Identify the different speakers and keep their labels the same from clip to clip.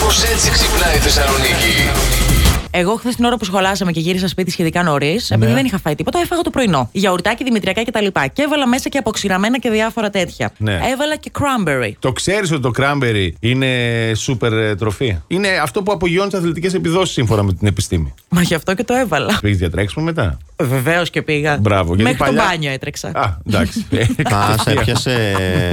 Speaker 1: Κάπως έτσι ξυπνάει η Θεσσαλονίκη.
Speaker 2: Εγώ χθες την ώρα που σχολάσαμε και γύρισα σπίτι σχετικά νωρίς, επειδή δεν είχα φάει τίποτα, έφαγα το πρωινό. Γιαουρτάκι, δημητριακά κτλ. Και έβαλα μέσα και αποξηραμένα και διάφορα τέτοια.
Speaker 3: Ναι.
Speaker 2: Έβαλα και cranberry.
Speaker 3: Το ξέρεις ότι το cranberry είναι σούπερ τροφή? Είναι αυτό που απογειώνει τις αθλητικές επιδόσεις σύμφωνα με την επιστήμη.
Speaker 2: Μα γι' αυτό και το έβαλα.
Speaker 3: Πήγες διατρέξιμο μετά?
Speaker 2: Βεβαίως και πήγα.
Speaker 3: Μπράβο.
Speaker 2: Μέχρι
Speaker 3: παλιά...
Speaker 2: το μπάνιο έτρεξα.
Speaker 3: Α, εντάξει.
Speaker 4: Σε έπιασε.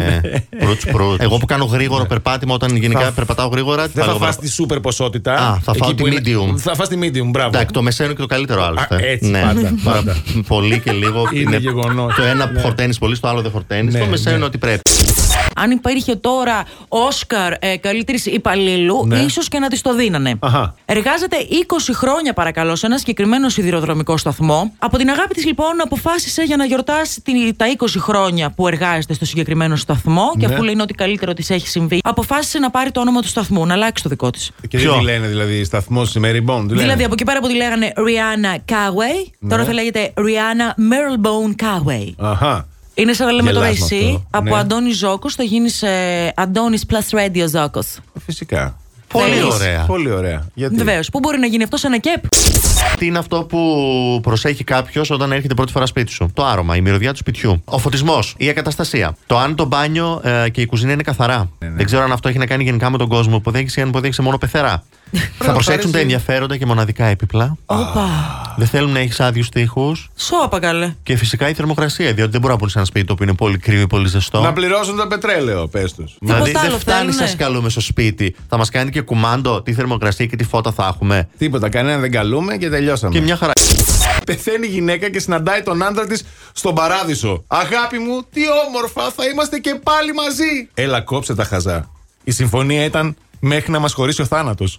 Speaker 4: Προύτς. Εγώ που κάνω γρήγορο περπάτημα, όταν γενικά περπατάω γρήγορα.
Speaker 3: Δεν θα φας τη σούπερ ποσότητα.
Speaker 4: Α, θα φάω τη medium.
Speaker 3: Θα φας τη medium, μπράβο.
Speaker 4: Εντάξει, το μεσαίο είναι και το καλύτερο άλλωστε.
Speaker 3: Έτσι, πάντα.
Speaker 4: Πολύ και λίγο.
Speaker 3: Είναι γεγονός.
Speaker 4: Το ένα φορταίνεις πολύ, το άλλο δεν φορταίνεις. Το μεσαίο είναι ότι πρέπει.
Speaker 2: Αν υπήρχε τώρα Όσκαρ καλύτερης υπαλλήλου, ίσως και να της το δίνανε. Εργάζεται 20 χρόνια, παρακαλώ, σε ένα συγκεκριμένο σιδηροδρομικό σταθμό. Από την αγάπη της, λοιπόν, αποφάσισε για να γιορτάσει τα 20 χρόνια που εργάζεται στο συγκεκριμένο σταθμό. Και αφού λέει ότι καλύτερο της έχει συμβεί, αποφάσισε να πάρει το όνομα του σταθμού, να αλλάξει το δικό της.
Speaker 3: Και δεν τη λένε δηλαδή σταθμός Marylebone?
Speaker 2: Δηλαδή από εκεί πέρα που τη λέγανε Rihanna Coway, τώρα θα λέγεται Rihanna Marylebone Coway.
Speaker 3: Αχα.
Speaker 2: Είναι σαν να λέμε τώρα εσύ,
Speaker 3: αυτό.
Speaker 2: από Αντώνης Ζόκος θα γίνεις Αντώνης Plus Radio Ζόκος.
Speaker 3: Φυσικά.
Speaker 4: Πολύ ωραία.
Speaker 3: Πολύ ωραία.
Speaker 2: Βεβαίως. Πού μπορεί να γίνει αυτό, σε ένα κεπ?
Speaker 4: Τι είναι αυτό που προσέχει κάποιος όταν έρχεται πρώτη φορά σπίτι σου? Το άρωμα, η μυρωδιά του σπιτιού. Ο φωτισμός, η εγκαταστασία. Το αν το μπάνιο και η κουζίνα είναι καθαρά. Δεν ξέρω αν αυτό έχει να κάνει γενικά με τον κόσμο που υποδέχεσαι ή αν υποδέχεσαι μόνο πεθερά. Θα προσέξουν τα ενδιαφέροντα και μοναδικά έπιπλα. Δεν θέλουν να έχεις άδειους τοίχους.
Speaker 2: Σώπα καλέ.
Speaker 4: Και φυσικά η θερμοκρασία, διότι δεν μπορούν να πούν σε ένα σπίτι το οποίο είναι πολύ κρύο ή πολύ ζεστό.
Speaker 3: Να πληρώσουν το πετρέλαιο, πες τους.
Speaker 4: Δηλαδή δεν φτάνει, σας καλούμε στο σπίτι. Θα μας κάνει και κουμάντο τη θερμοκρασία και τι φώτα θα έχουμε.
Speaker 3: Τίποτα, κανένα δεν καλούμε και τελειώσαμε.
Speaker 4: Και μια χαρά.
Speaker 3: Πεθαίνει η γυναίκα και συναντάει τον άντρα της στον παράδεισο. Αγάπη μου, τι όμορφα, θα είμαστε και πάλι μαζί. Έλα, κόψε τα χαζά. Η συμφωνία ήταν μέχρι να μας χωρίσει ο θάνατος.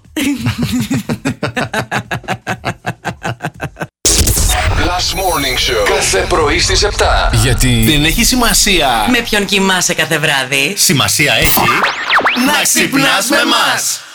Speaker 1: Last Morning Show. Κάθε πρωί στις 7. Γιατί δεν έχει σημασία
Speaker 2: Με ποιον κοιμάσαι κάθε βράδυ.
Speaker 4: Σημασία έχει
Speaker 1: να ξυπνάς με μας.